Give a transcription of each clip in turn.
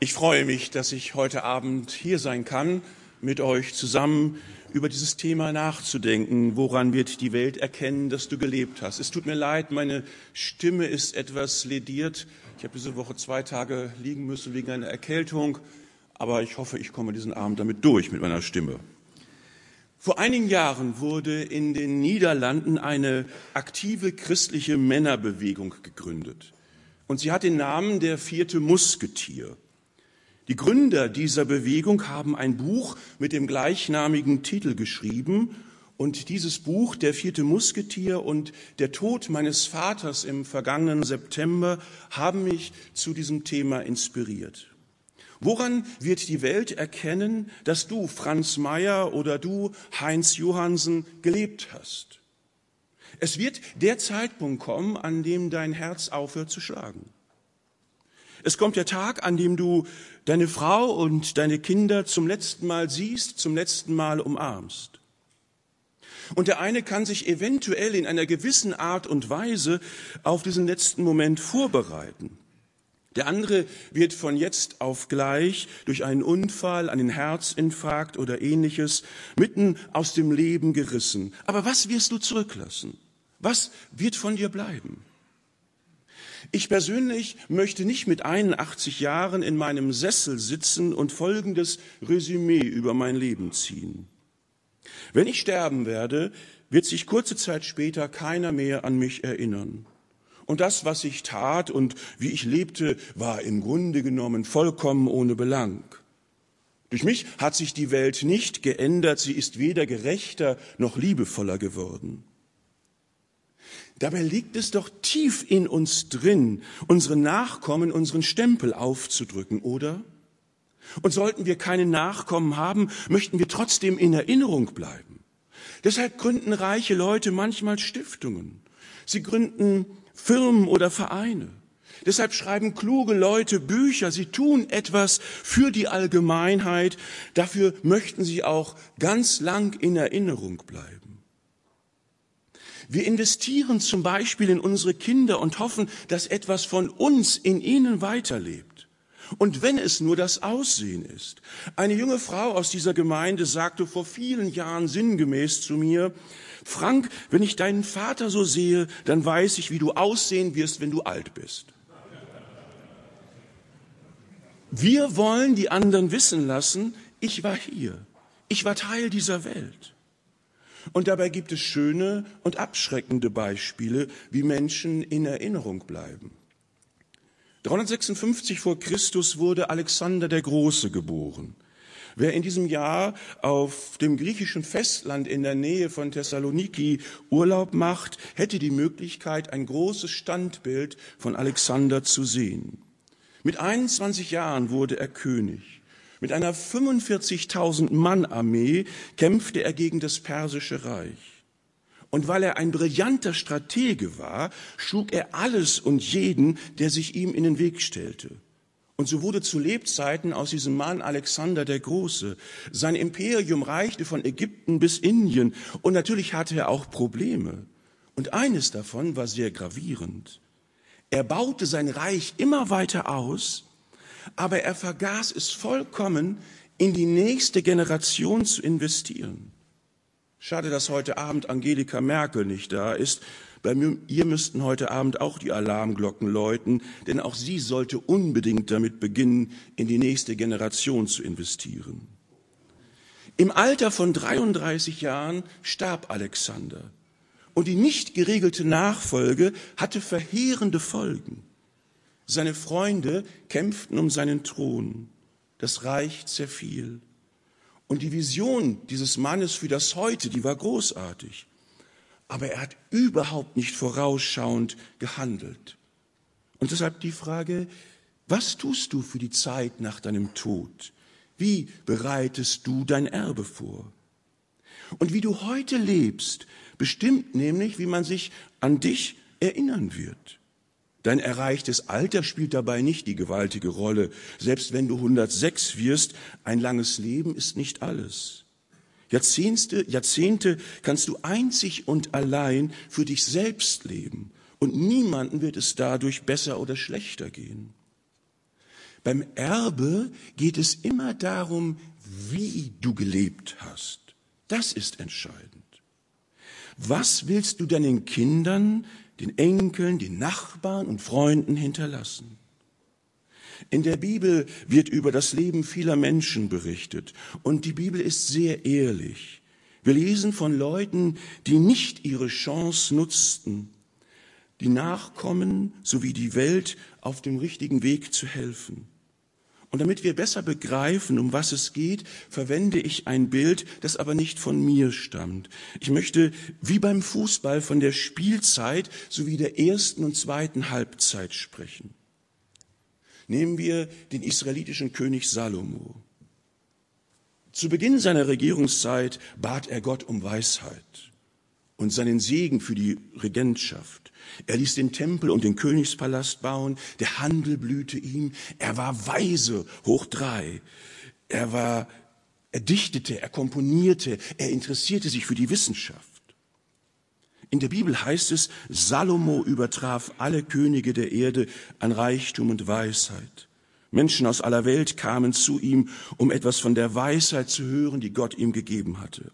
Ich freue mich, dass ich heute Abend hier sein kann, mit euch zusammen über dieses Thema nachzudenken. Woran wird die Welt erkennen, dass du gelebt hast? Es tut mir leid, meine Stimme ist etwas lediert. Ich habe diese Woche 2 Tage liegen müssen wegen einer Erkältung, aber ich hoffe, ich komme diesen Abend damit durch mit meiner Stimme. Vor einigen Jahren wurde in den Niederlanden eine aktive christliche Männerbewegung gegründet. Und sie hat den Namen der 4. Musketier. Die Gründer dieser Bewegung haben ein Buch mit dem gleichnamigen Titel geschrieben. Und dieses Buch, der 4. Musketier und der Tod meines Vaters im vergangenen September, haben mich zu diesem Thema inspiriert. Woran wird die Welt erkennen, dass du, Franz Mayer, oder du, Heinz Johansen, gelebt hast? Es wird der Zeitpunkt kommen, an dem dein Herz aufhört zu schlagen. Es kommt der Tag, an dem du deine Frau und deine Kinder zum letzten Mal siehst, zum letzten Mal umarmst. Und der eine kann sich eventuell in einer gewissen Art und Weise auf diesen letzten Moment vorbereiten. Der andere wird von jetzt auf gleich durch einen Unfall, einen Herzinfarkt oder Ähnliches mitten aus dem Leben gerissen. Aber was wirst du zurücklassen? Was wird von dir bleiben? Ich persönlich möchte nicht mit 81 Jahren in meinem Sessel sitzen und folgendes Resümee über mein Leben ziehen. Wenn ich sterben werde, wird sich kurze Zeit später keiner mehr an mich erinnern. Und das, was ich tat und wie ich lebte, war im Grunde genommen vollkommen ohne Belang. Durch mich hat sich die Welt nicht geändert, sie ist weder gerechter noch liebevoller geworden. Dabei liegt es doch tief in uns drin, unseren Nachkommen unseren Stempel aufzudrücken, oder? Und sollten wir keine Nachkommen haben, möchten wir trotzdem in Erinnerung bleiben. Deshalb gründen reiche Leute manchmal Stiftungen. Sie gründen Firmen oder Vereine. Deshalb schreiben kluge Leute Bücher. Sie tun etwas für die Allgemeinheit. Dafür möchten sie auch ganz lang in Erinnerung bleiben. Wir investieren zum Beispiel in unsere Kinder und hoffen, dass etwas von uns in ihnen weiterlebt. Und wenn es nur das Aussehen ist. Eine junge Frau aus dieser Gemeinde sagte vor vielen Jahren sinngemäß zu mir: Frank, wenn ich deinen Vater so sehe, dann weiß ich, wie du aussehen wirst, wenn du alt bist. Wir wollen die anderen wissen lassen, ich war hier, ich war Teil dieser Welt. Und dabei gibt es schöne und abschreckende Beispiele, wie Menschen in Erinnerung bleiben. 356 vor Christus wurde Alexander der Große geboren. Wer in diesem Jahr auf dem griechischen Festland in der Nähe von Thessaloniki Urlaub macht, hätte die Möglichkeit, ein großes Standbild von Alexander zu sehen. Mit 21 Jahren wurde er König. Mit einer 45.000 Mann Armee kämpfte er gegen das Persische Reich. Und weil er ein brillanter Stratege war, schlug er alles und jeden, der sich ihm in den Weg stellte. Und so wurde zu Lebzeiten aus diesem Mann Alexander der Große. Sein Imperium reichte von Ägypten bis Indien. Und natürlich hatte er auch Probleme. Und eines davon war sehr gravierend. Er baute sein Reich immer weiter aus, aber er vergaß es vollkommen, in die nächste Generation zu investieren. Schade, dass heute Abend Angelika Merkel nicht da ist. Bei ihr müssten heute Abend auch die Alarmglocken läuten, denn auch sie sollte unbedingt damit beginnen, in die nächste Generation zu investieren. Im Alter von 33 Jahren starb Alexander. Und die nicht geregelte Nachfolge hatte verheerende Folgen. Seine Freunde kämpften um seinen Thron. Das Reich zerfiel. Und die Vision dieses Mannes für das Heute, die war großartig. Aber er hat überhaupt nicht vorausschauend gehandelt. Und deshalb die Frage: Was tust du für die Zeit nach deinem Tod? Wie bereitest du dein Erbe vor? Und wie du heute lebst, bestimmt nämlich, wie man sich an dich erinnern wird. Dein erreichtes Alter spielt dabei nicht die gewaltige Rolle. Selbst wenn du 106 wirst, ein langes Leben ist nicht alles. Jahrzehnte kannst du einzig und allein für dich selbst leben. Und niemandem wird es dadurch besser oder schlechter gehen. Beim Erbe geht es immer darum, wie du gelebt hast. Das ist entscheidend. Was willst du deinen Kindern, den Enkeln, den Nachbarn und Freunden hinterlassen? In der Bibel wird über das Leben vieler Menschen berichtet und die Bibel ist sehr ehrlich. Wir lesen von Leuten, die nicht ihre Chance nutzten, die Nachkommen sowie die Welt auf dem richtigen Weg zu helfen. Und damit wir besser begreifen, um was es geht, verwende ich ein Bild, das aber nicht von mir stammt. Ich möchte wie beim Fußball von der Spielzeit sowie der ersten und zweiten Halbzeit sprechen. Nehmen wir den israelitischen König Salomo. Zu Beginn seiner Regierungszeit bat er Gott um Weisheit und seinen Segen für die Regentschaft. Er ließ den Tempel und den Königspalast bauen, der Handel blühte ihm, er war weise hoch 3. Er dichtete, er komponierte, er interessierte sich für die Wissenschaft. In der Bibel heißt es, Salomo übertraf alle Könige der Erde an Reichtum und Weisheit. Menschen aus aller Welt kamen zu ihm, um etwas von der Weisheit zu hören, die Gott ihm gegeben hatte.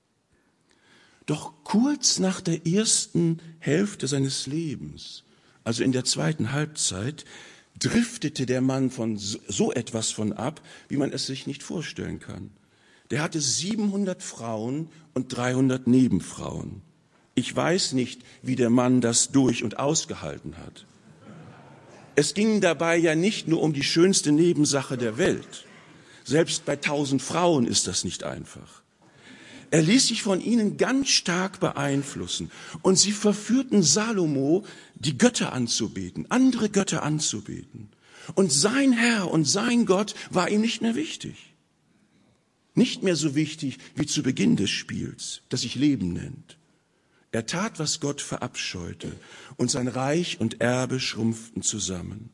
Doch kurz nach der ersten Hälfte seines Lebens, also in der zweiten Halbzeit, driftete der Mann von so etwas von ab, wie man es sich nicht vorstellen kann. Der hatte 700 Frauen und 300 Nebenfrauen. Ich weiß nicht, wie der Mann das durch- und ausgehalten hat. Es ging dabei ja nicht nur um die schönste Nebensache der Welt. Selbst bei 1000 Frauen ist das nicht einfach. Er ließ sich von ihnen ganz stark beeinflussen und sie verführten Salomo, die Götter anzubeten, andere Götter anzubeten. Und sein Herr und sein Gott war ihm nicht mehr wichtig. Nicht mehr so wichtig wie zu Beginn des Spiels, das sich Leben nennt. Er tat, was Gott verabscheute, und sein Reich und Erbe schrumpften zusammen.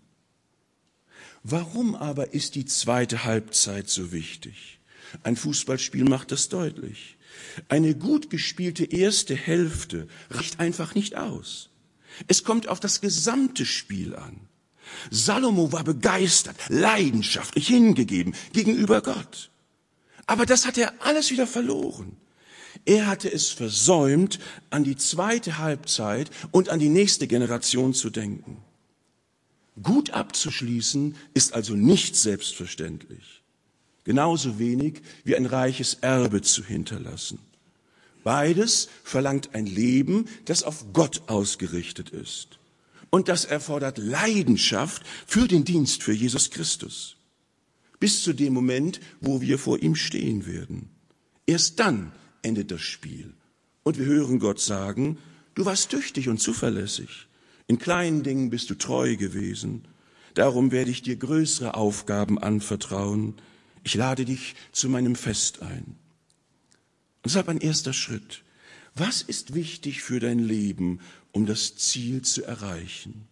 Warum aber ist die zweite Halbzeit so wichtig? Ein Fußballspiel macht das deutlich. Eine gut gespielte erste Hälfte reicht einfach nicht aus. Es kommt auf das gesamte Spiel an. Salomo war begeistert, leidenschaftlich hingegeben gegenüber Gott. Aber das hat er alles wieder verloren. Er hatte es versäumt, an die zweite Halbzeit und an die nächste Generation zu denken. Gut abzuschließen ist also nicht selbstverständlich. Genauso wenig wie ein reiches Erbe zu hinterlassen. Beides verlangt ein Leben, das auf Gott ausgerichtet ist. Und das erfordert Leidenschaft für den Dienst für Jesus Christus. Bis zu dem Moment, wo wir vor ihm stehen werden. Erst dann endet das Spiel. Und wir hören Gott sagen, du warst tüchtig und zuverlässig. In kleinen Dingen bist du treu gewesen. Darum werde ich dir größere Aufgaben anvertrauen. Ich lade dich zu meinem Fest ein. Und deshalb ein erster Schritt. Was ist wichtig für dein Leben, um das Ziel zu erreichen?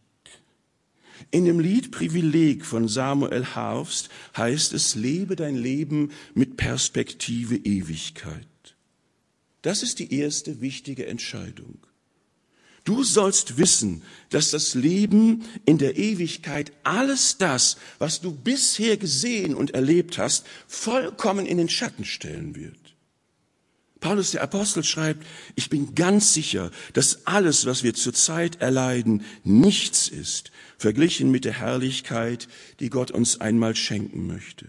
In dem Lied Privileg von Samuel Harfst heißt es, lebe dein Leben mit Perspektive Ewigkeit. Das ist die erste wichtige Entscheidung. Du sollst wissen, dass das Leben in der Ewigkeit alles das, was du bisher gesehen und erlebt hast, vollkommen in den Schatten stellen wird. Paulus der Apostel schreibt, ich bin ganz sicher, dass alles, was wir zurzeit erleiden, nichts ist, verglichen mit der Herrlichkeit, die Gott uns einmal schenken möchte.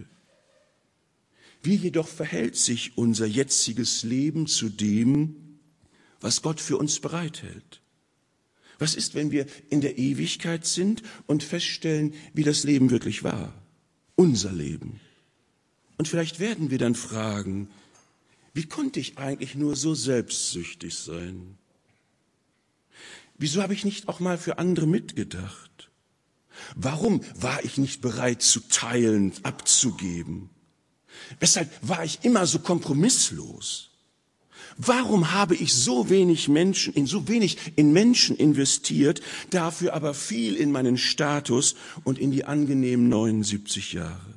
Wie jedoch verhält sich unser jetziges Leben zu dem, was Gott für uns bereithält? Was ist, wenn wir in der Ewigkeit sind und feststellen, wie das Leben wirklich war? Unser Leben. Und vielleicht werden wir dann fragen, wie konnte ich eigentlich nur so selbstsüchtig sein? Wieso habe ich nicht auch mal für andere mitgedacht? Warum war ich nicht bereit zu teilen, abzugeben? Weshalb war ich immer so kompromisslos? Warum habe ich so wenig in Menschen investiert, dafür aber viel in meinen Status und in die angenehmen 79 Jahre?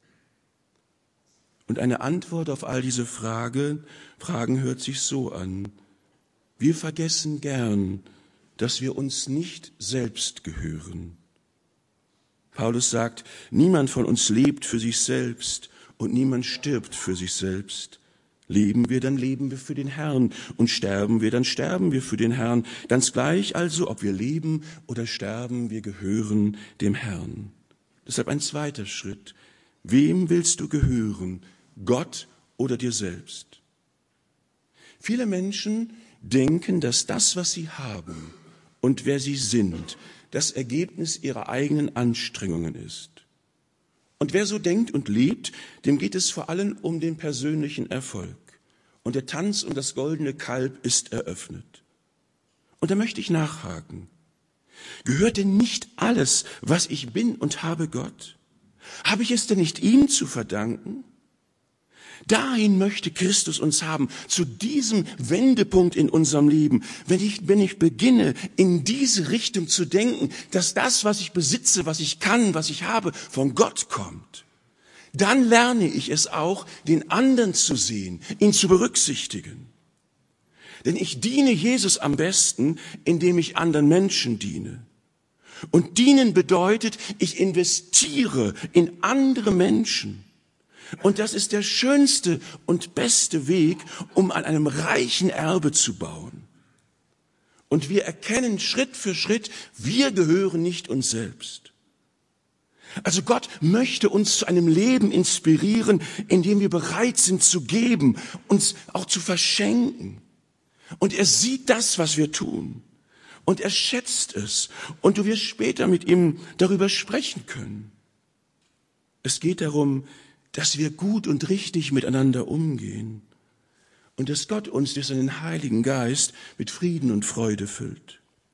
Und eine Antwort auf all diese Fragen hört sich so an. Wir vergessen gern, dass wir uns nicht selbst gehören. Paulus sagt, niemand von uns lebt für sich selbst und niemand stirbt für sich selbst. Leben wir, dann leben wir für den Herrn, und sterben wir, dann sterben wir für den Herrn. Ganz gleich also, ob wir leben oder sterben, wir gehören dem Herrn. Deshalb ein zweiter Schritt. Wem willst du gehören? Gott oder dir selbst? Viele Menschen denken, dass das, was sie haben und wer sie sind, das Ergebnis ihrer eigenen Anstrengungen ist. Und wer so denkt und lebt, dem geht es vor allem um den persönlichen Erfolg. Und der Tanz um das goldene Kalb ist eröffnet. Und da möchte ich nachhaken. Gehört denn nicht alles, was ich bin und habe, Gott? Habe ich es denn nicht ihm zu verdanken? Dahin möchte Christus uns haben, zu diesem Wendepunkt in unserem Leben. Wenn ich beginne, in diese Richtung zu denken, dass das, was ich besitze, was ich kann, was ich habe, von Gott kommt, dann lerne ich es auch, den anderen zu sehen, ihn zu berücksichtigen. Denn ich diene Jesus am besten, indem ich anderen Menschen diene. Und dienen bedeutet, ich investiere in andere Menschen. Und das ist der schönste und beste Weg, um an einem reichen Erbe zu bauen. Und wir erkennen Schritt für Schritt, wir gehören nicht uns selbst. Also Gott möchte uns zu einem Leben inspirieren, in dem wir bereit sind zu geben, uns auch zu verschenken. Und er sieht das, was wir tun. Und er schätzt es. Und du wirst später mit ihm darüber sprechen können. Es geht darum, dass wir gut und richtig miteinander umgehen und dass Gott uns durch seinen Heiligen Geist mit Frieden und Freude füllt.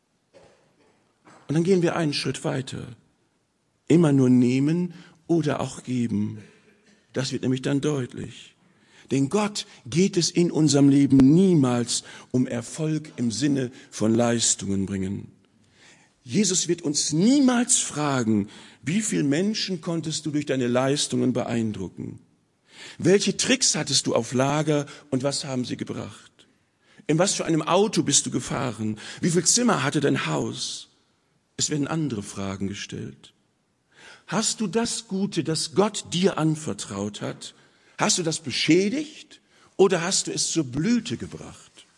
Und dann gehen wir einen Schritt weiter. Immer nur nehmen oder auch geben. Das wird nämlich dann deutlich. Denn Gott geht es in unserem Leben niemals um Erfolg im Sinne von Leistungen bringen. Jesus wird uns niemals fragen, wie viele Menschen konntest du durch deine Leistungen beeindrucken? Welche Tricks hattest du auf Lager und was haben sie gebracht? In was für einem Auto bist du gefahren? Wie viel Zimmer hatte dein Haus? Es werden andere Fragen gestellt. Hast du das Gute, das Gott dir anvertraut hat, hast du das beschädigt oder hast du es zur Blüte gebracht?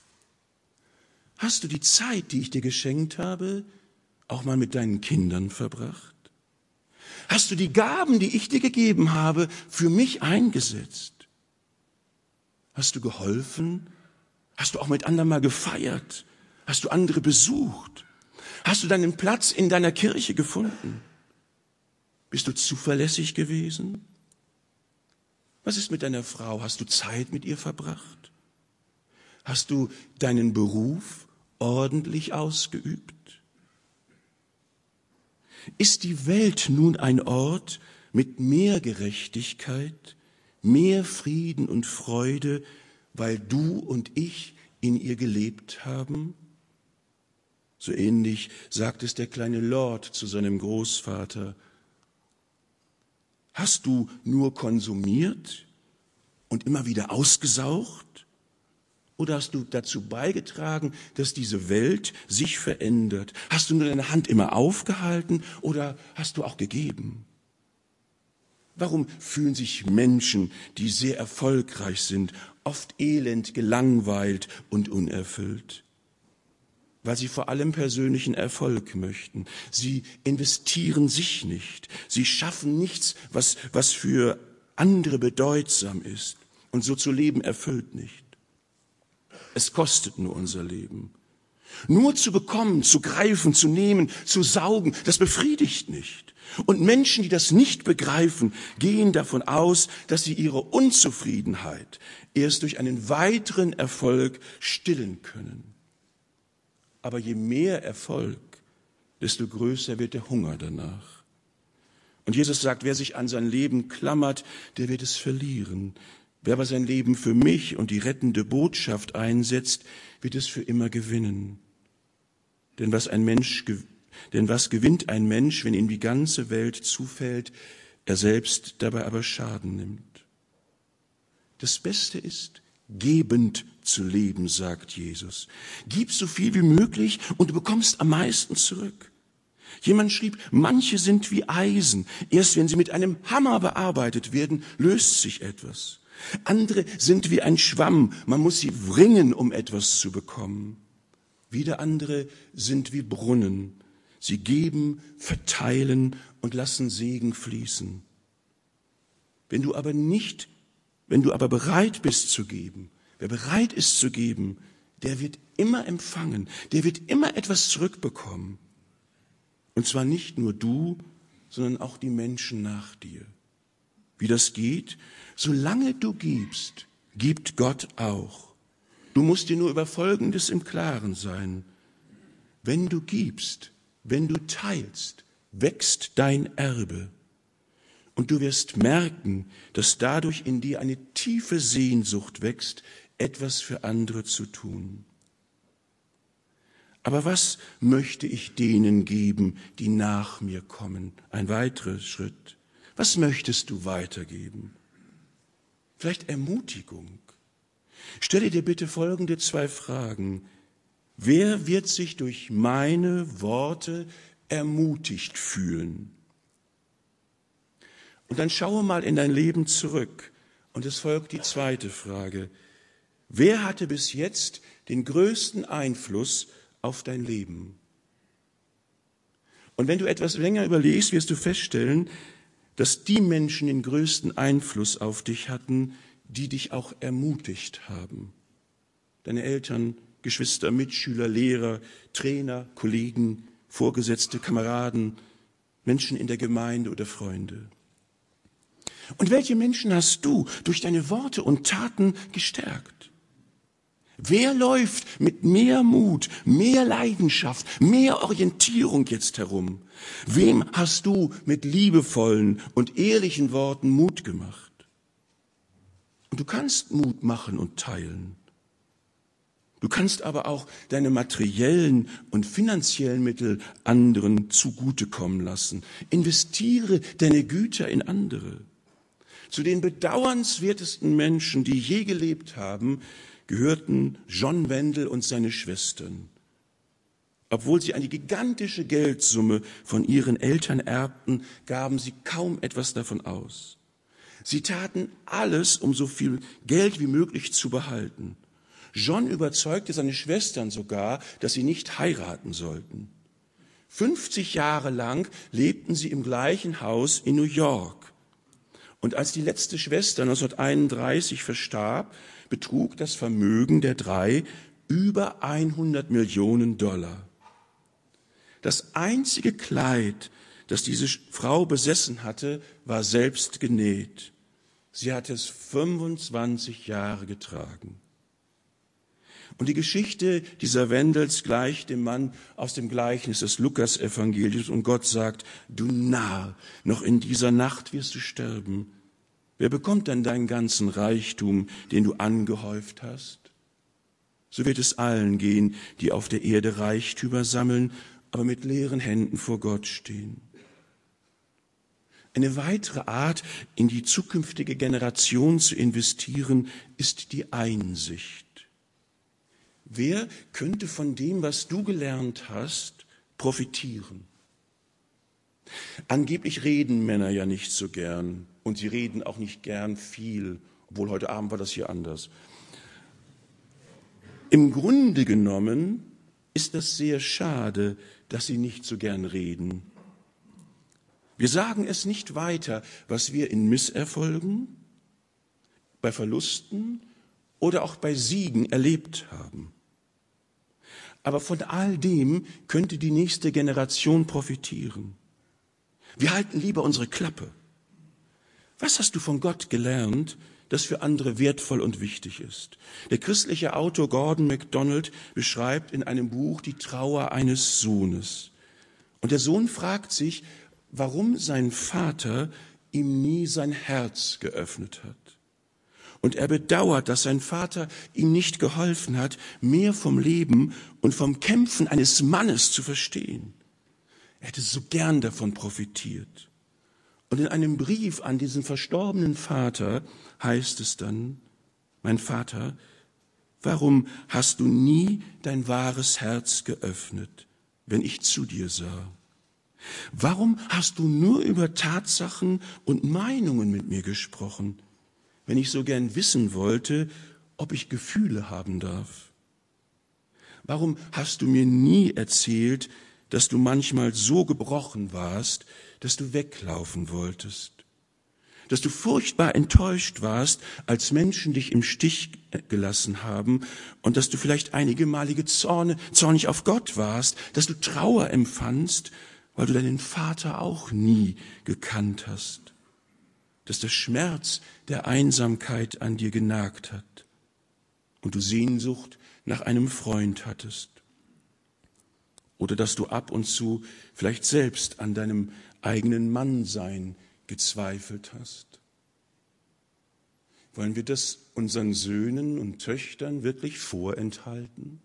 Hast du die Zeit, die ich dir geschenkt habe, auch mal mit deinen Kindern verbracht? Hast du die Gaben, die ich dir gegeben habe, für mich eingesetzt? Hast du geholfen? Hast du auch mit anderen mal gefeiert? Hast du andere besucht? Hast du deinen Platz in deiner Kirche gefunden? Bist du zuverlässig gewesen? Was ist mit deiner Frau? Hast du Zeit mit ihr verbracht? Hast du deinen Beruf ordentlich ausgeübt? Ist die Welt nun ein Ort mit mehr Gerechtigkeit, mehr Frieden und Freude, weil du und ich in ihr gelebt haben? So ähnlich sagt es der kleine Lord zu seinem Großvater. Hast du nur konsumiert und immer wieder ausgesaugt? Oder hast du dazu beigetragen, dass diese Welt sich verändert? Hast du nur deine Hand immer aufgehalten oder hast du auch gegeben? Warum fühlen sich Menschen, die sehr erfolgreich sind, oft elend, gelangweilt und unerfüllt? Weil sie vor allem persönlichen Erfolg möchten. Sie investieren sich nicht. Sie schaffen nichts, was für andere bedeutsam ist. Und so zu leben erfüllt nicht. Es kostet nur unser Leben. Nur zu bekommen, zu greifen, zu nehmen, zu saugen, das befriedigt nicht. Und Menschen, die das nicht begreifen, gehen davon aus, dass sie ihre Unzufriedenheit erst durch einen weiteren Erfolg stillen können. Aber je mehr Erfolg, desto größer wird der Hunger danach. Und Jesus sagt, wer sich an sein Leben klammert, der wird es verlieren. Wer aber sein Leben für mich und die rettende Botschaft einsetzt, wird es für immer gewinnen. Denn was gewinnt ein Mensch, wenn ihm die ganze Welt zufällt, er selbst dabei aber Schaden nimmt? Das Beste ist, gebend zu leben, sagt Jesus. Gib so viel wie möglich und du bekommst am meisten zurück. Jemand schrieb, manche sind wie Eisen. Erst wenn sie mit einem Hammer bearbeitet werden, löst sich etwas. Andere sind wie ein Schwamm. Man muss sie wringen, um etwas zu bekommen. Wieder andere sind wie Brunnen. Sie geben, verteilen und lassen Segen fließen. Wenn du aber bereit bist zu geben, wer bereit ist zu geben, der wird immer empfangen, der wird immer etwas zurückbekommen. Und zwar nicht nur du, sondern auch die Menschen nach dir. Wie das geht? Solange du gibst, gibt Gott auch. Du musst dir nur über Folgendes im Klaren sein. Wenn du gibst, wenn du teilst, wächst dein Erbe. Und du wirst merken, dass dadurch in dir eine tiefe Sehnsucht wächst, etwas für andere zu tun. Aber was möchte ich denen geben, die nach mir kommen? Ein weiterer Schritt. Was möchtest du weitergeben? Vielleicht Ermutigung. Stelle dir bitte folgende 2 Fragen. Wer wird sich durch meine Worte ermutigt fühlen? Und dann schaue mal in dein Leben zurück. Und es folgt die 2. Frage. Wer hatte bis jetzt den größten Einfluss auf dein Leben? Und wenn du etwas länger überlegst, wirst du feststellen, dass die Menschen den größten Einfluss auf dich hatten, die dich auch ermutigt haben. Deine Eltern, Geschwister, Mitschüler, Lehrer, Trainer, Kollegen, Vorgesetzte, Kameraden, Menschen in der Gemeinde oder Freunde. Und welche Menschen hast du durch deine Worte und Taten gestärkt? Wer läuft mit mehr Mut, mehr Leidenschaft, mehr Orientierung jetzt herum? Wem hast du mit liebevollen und ehrlichen Worten Mut gemacht? Und du kannst Mut machen und teilen. Du kannst aber auch deine materiellen und finanziellen Mittel anderen zugutekommen lassen. Investiere deine Güter in andere. Zu den bedauernswertesten Menschen, die je gelebt haben, gehörten John Wendel und seine Schwestern. Obwohl sie eine gigantische Geldsumme von ihren Eltern erbten, gaben sie kaum etwas davon aus. Sie taten alles, um so viel Geld wie möglich zu behalten. John überzeugte seine Schwestern sogar, dass sie nicht heiraten sollten. 50 Jahre lang lebten sie im gleichen Haus in New York. Und als die letzte Schwester 1931 verstarb, betrug das Vermögen der 3 über $100 Millionen. Das einzige Kleid, das diese Frau besessen hatte, war selbst genäht. Sie hatte es 25 Jahre getragen. Und die Geschichte dieser Wendels gleicht dem Mann aus dem Gleichnis des Lukas-Evangeliums. Und Gott sagt, du Narr, noch in dieser Nacht wirst du sterben. Wer bekommt dann deinen ganzen Reichtum, den du angehäuft hast? So wird es allen gehen, die auf der Erde Reichtümer sammeln, aber mit leeren Händen vor Gott stehen. Eine weitere Art, in die zukünftige Generation zu investieren, ist die Einsicht. Wer könnte von dem, was du gelernt hast, profitieren? Angeblich reden Männer ja nicht so gern und sie reden auch nicht gern viel, obwohl heute Abend war das hier anders. Im Grunde genommen ist das sehr schade, dass sie nicht so gern reden. Wir sagen es nicht weiter, was wir in Misserfolgen, bei Verlusten oder auch bei Siegen erlebt haben. Aber von all dem könnte die nächste Generation profitieren. Wir halten lieber unsere Klappe. Was hast du von Gott gelernt, das für andere wertvoll und wichtig ist? Der christliche Autor Gordon MacDonald beschreibt in einem Buch die Trauer eines Sohnes. Und der Sohn fragt sich, warum sein Vater ihm nie sein Herz geöffnet hat. Und er bedauert, dass sein Vater ihm nicht geholfen hat, mehr vom Leben und vom Kämpfen eines Mannes zu verstehen. Er hätte so gern davon profitiert. Und in einem Brief an diesen verstorbenen Vater heißt es dann, mein Vater, warum hast du nie dein wahres Herz geöffnet, wenn ich zu dir sah? Warum hast du nur über Tatsachen und Meinungen mit mir gesprochen, wenn ich so gern wissen wollte, ob ich Gefühle haben darf? Warum hast du mir nie erzählt, dass du manchmal so gebrochen warst, dass du weglaufen wolltest? Dass du furchtbar enttäuscht warst, als Menschen dich im Stich gelassen haben und dass du vielleicht einige Malige zornig auf Gott warst, dass du Trauer empfandst, weil du deinen Vater auch nie gekannt hast, dass der Schmerz der Einsamkeit an dir genagt hat und du Sehnsucht nach einem Freund hattest. Oder dass du ab und zu vielleicht selbst an deinem eigenen Mannsein gezweifelt hast. Wollen wir das unseren Söhnen und Töchtern wirklich vorenthalten?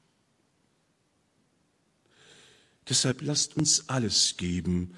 Deshalb lasst uns alles geben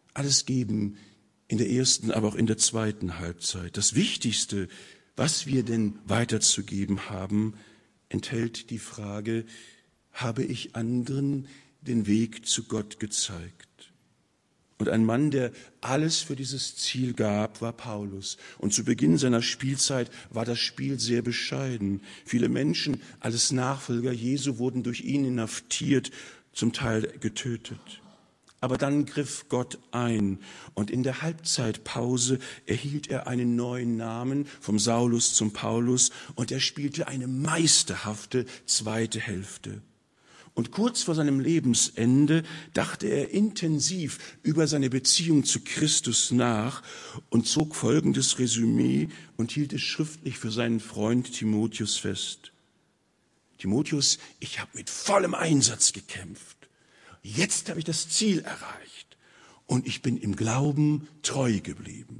in der ersten, aber auch in der zweiten Halbzeit. Das Wichtigste, was wir denn weiterzugeben haben, enthält die Frage, habe ich anderen den Weg zu Gott gezeigt? Und ein Mann, der alles für dieses Ziel gab, war Paulus. Und zu Beginn seiner Spielzeit war das Spiel sehr bescheiden. Viele Menschen, alles Nachfolger Jesu, wurden durch ihn inhaftiert, zum Teil getötet. Aber dann griff Gott ein und in der Halbzeitpause erhielt er einen neuen Namen, vom Saulus zum Paulus, und er spielte eine meisterhafte zweite Hälfte. Und kurz vor seinem Lebensende dachte er intensiv über seine Beziehung zu Christus nach und zog folgendes Resümee und hielt es schriftlich für seinen Freund Timotheus fest. Timotheus, ich habe mit vollem Einsatz gekämpft. Jetzt habe ich das Ziel erreicht und ich bin im Glauben treu geblieben.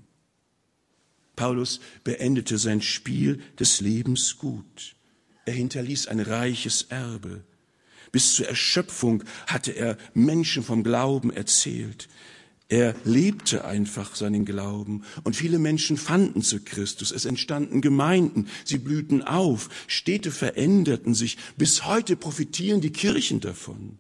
Paulus beendete sein Spiel des Lebens gut. Er hinterließ ein reiches Erbe. Bis zur Erschöpfung hatte er Menschen vom Glauben erzählt. Er lebte einfach seinen Glauben und viele Menschen fanden zu Christus. Es entstanden Gemeinden, sie blühten auf, Städte veränderten sich. Bis heute profitieren die Kirchen davon.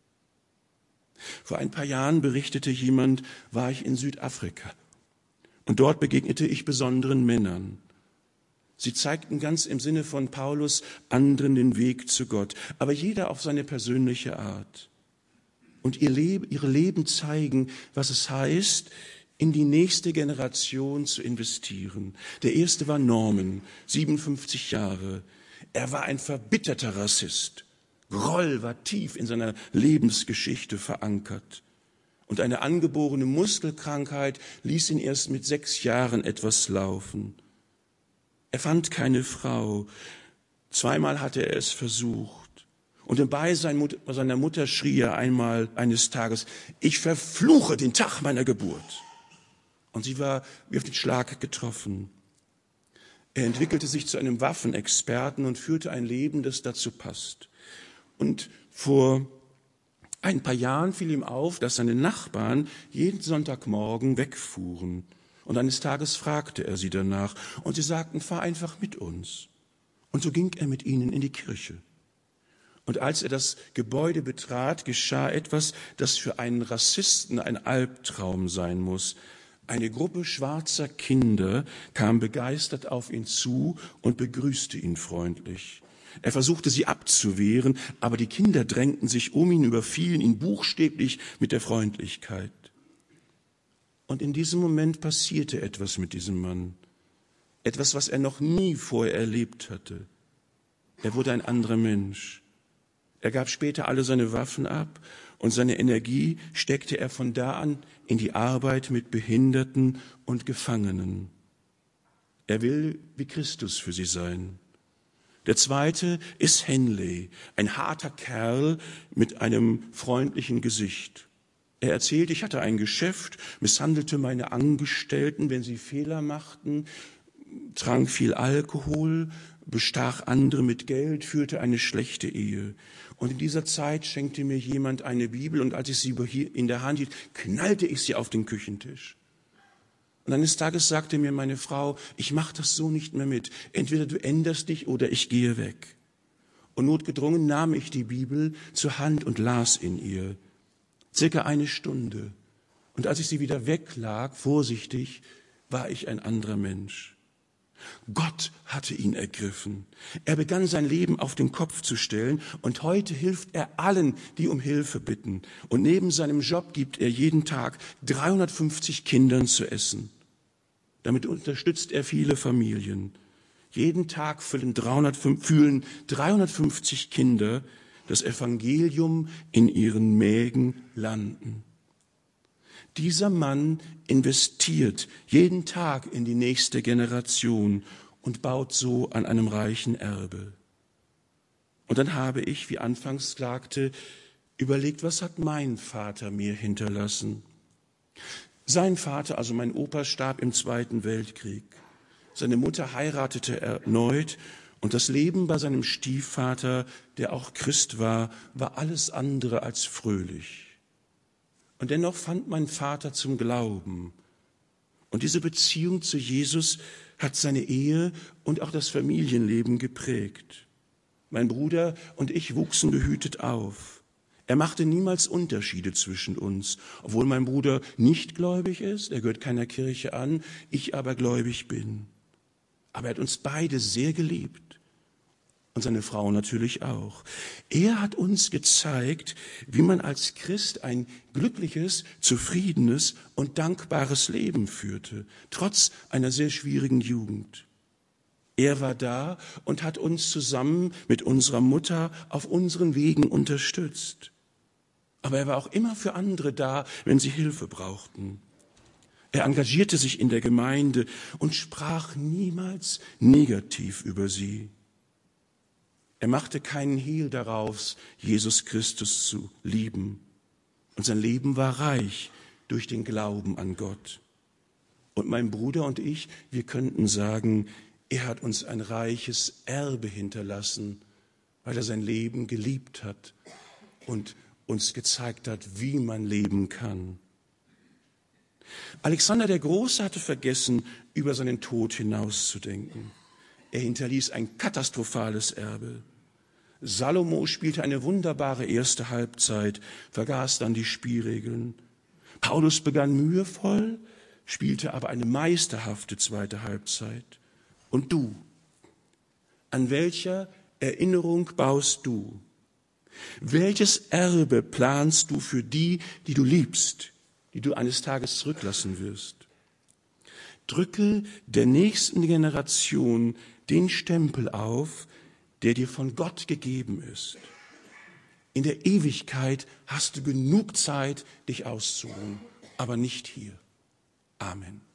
Vor ein paar Jahren berichtete jemand, war ich in Südafrika und dort begegnete ich besonderen Männern. Sie zeigten ganz im Sinne von Paulus anderen den Weg zu Gott, aber jeder auf seine persönliche Art. Und ihre Leben zeigen, was es heißt, in die nächste Generation zu investieren. Der erste war Norman, 57 Jahre. Er war ein verbitterter Rassist. Groll war tief in seiner Lebensgeschichte verankert. Und eine angeborene Muskelkrankheit ließ ihn erst mit 6 Jahren etwas laufen. Er fand keine Frau. 2-mal hatte er es versucht. Und im Beisein seiner Mutter schrie er einmal eines Tages, ich verfluche den Tag meiner Geburt. Und sie war wie auf den Schlag getroffen. Er entwickelte sich zu einem Waffenexperten und führte ein Leben, das dazu passt. Und vor ein paar Jahren fiel ihm auf, dass seine Nachbarn jeden Sonntagmorgen wegfuhren. Und eines Tages fragte er sie danach und sie sagten, fahr einfach mit uns. Und so ging er mit ihnen in die Kirche. Und als er das Gebäude betrat, geschah etwas, das für einen Rassisten ein Albtraum sein muss. Eine Gruppe schwarzer Kinder kam begeistert auf ihn zu und begrüßte ihn freundlich. Er versuchte, sie abzuwehren, aber die Kinder drängten sich um ihn, überfielen ihn buchstäblich mit der Freundlichkeit. Und in diesem Moment passierte etwas mit diesem Mann. Etwas, was er noch nie vorher erlebt hatte. Er wurde ein anderer Mensch. Er gab später alle seine Waffen ab und seine Energie steckte er von da an in die Arbeit mit Behinderten und Gefangenen. Er will wie Christus für sie sein. Der zweite ist Henley, ein harter Kerl mit einem freundlichen Gesicht. Er erzählt, ich hatte ein Geschäft, misshandelte meine Angestellten, wenn sie Fehler machten, trank viel Alkohol, bestach andere mit Geld, führte eine schlechte Ehe. Und in dieser Zeit schenkte mir jemand eine Bibel und als ich sie in der Hand hielt, knallte ich sie auf den Küchentisch. Und eines Tages sagte mir meine Frau, ich mache das so nicht mehr mit. Entweder du änderst dich oder ich gehe weg. Und notgedrungen nahm ich die Bibel zur Hand und las in ihr. circa 1 Stunde. Und als ich sie wieder weglag, vorsichtig, war ich ein anderer Mensch. Gott hatte ihn ergriffen. Er begann sein Leben auf den Kopf zu stellen und heute hilft er allen, die um Hilfe bitten. Und neben seinem Job gibt er jeden Tag 350 Kindern zu essen. Damit unterstützt er viele Familien. Jeden Tag fühlen 350 Kinder das Evangelium in ihren Mägen landen. Dieser Mann investiert jeden Tag in die nächste Generation und baut so an einem reichen Erbe. Und dann habe ich, wie anfangs sagte, überlegt, was hat mein Vater mir hinterlassen? Sein Vater, also mein Opa, starb im Zweiten Weltkrieg. Seine Mutter heiratete erneut und das Leben bei seinem Stiefvater, der auch Christ war, war alles andere als fröhlich. Und dennoch fand mein Vater zum Glauben. Und diese Beziehung zu Jesus hat seine Ehe und auch das Familienleben geprägt. Mein Bruder und ich wuchsen behütet auf. Er machte niemals Unterschiede zwischen uns, obwohl mein Bruder nicht gläubig ist, er gehört keiner Kirche an, ich aber gläubig bin. Aber er hat uns beide sehr geliebt. Und seine Frau natürlich auch. Er hat uns gezeigt, wie man als Christ ein glückliches, zufriedenes und dankbares Leben führte, trotz einer sehr schwierigen Jugend. Er war da und hat uns zusammen mit unserer Mutter auf unseren Wegen unterstützt. Aber er war auch immer für andere da, wenn sie Hilfe brauchten. Er engagierte sich in der Gemeinde und sprach niemals negativ über sie. Er machte keinen Hehl daraus, Jesus Christus zu lieben. Und sein Leben war reich durch den Glauben an Gott. Und mein Bruder und ich, wir könnten sagen, er hat uns ein reiches Erbe hinterlassen, weil er sein Leben geliebt hat und uns gezeigt hat, wie man leben kann. Alexander der Große hatte vergessen, über seinen Tod hinauszudenken. Er hinterließ ein katastrophales Erbe. Salomo spielte eine wunderbare erste Halbzeit, vergaß dann die Spielregeln. Paulus begann mühevoll, spielte aber eine meisterhafte zweite Halbzeit. Und du, an welcher Erinnerung baust du? Welches Erbe planst du für die, die du liebst, die du eines Tages zurücklassen wirst? Drücke der nächsten Generation den Stempel auf, der dir von Gott gegeben ist. In der Ewigkeit hast du genug Zeit, dich auszuruhen, aber nicht hier. Amen.